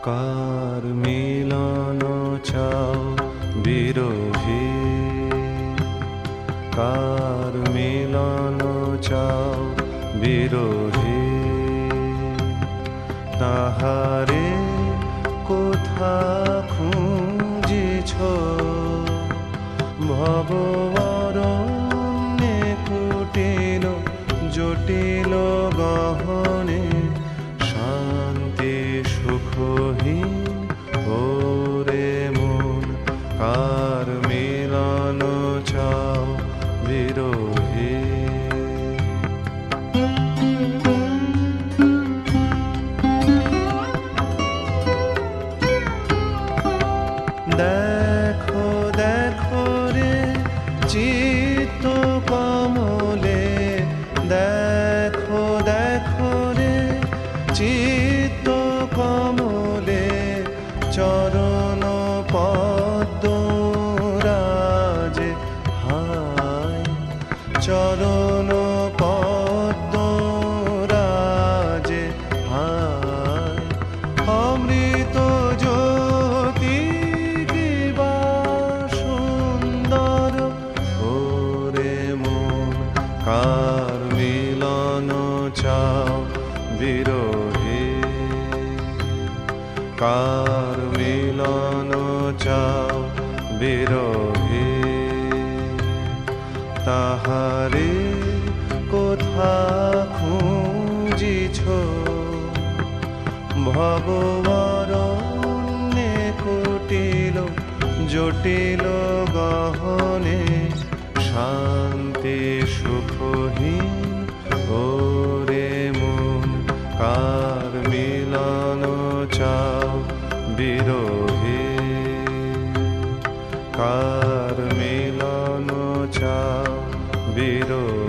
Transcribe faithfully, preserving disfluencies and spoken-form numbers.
কার মিলন চাও বিরোহী, কার মিলন চাও বিরোহী, তাহারে কোথা খুঁজিছ ভব অরণ্যে কুটিল জটিল গহনে, শান্তি সুখহীন ওরে মন, কার মিলন চাও বিরোহী। দেখো দেখো রে চিত্ত কমলে, দেখো দেখো রে চিত্ত কমলে, চরণ পদ্ম রাজে হায়, চরণ পদ্ম রাজে হায়, অমৃত জ্যোতি দিবা সুন্দর ওরে মন, কার মিলন চাও বিরোহী, কার মিলন চাও বিরোহী, তাহারে কোথা খুঁজিছ ভব অরণ্যে কুটিল জটিল গহনে, শান্তি সুখহীন ওরে মন, কার মিলন চাও বিরোহী, কার মিলন চাও বিরোহী।